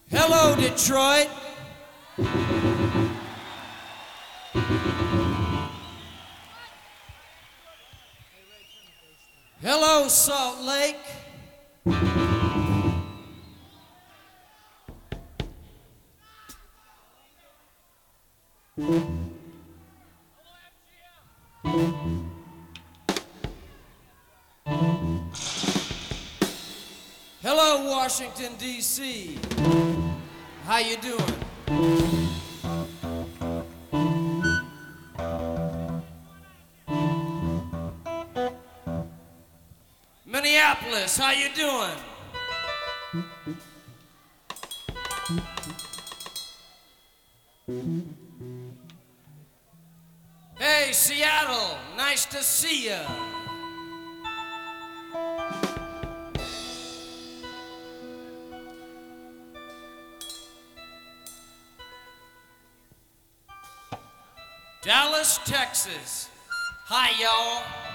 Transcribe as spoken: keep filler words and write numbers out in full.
Hello, Detroit. Hello, Salt Lake. Hello, Washington, D C How you doing? Minneapolis, how you doing? Hey, Seattle, nice to see ya. Dallas, Texas. Hi, y'all.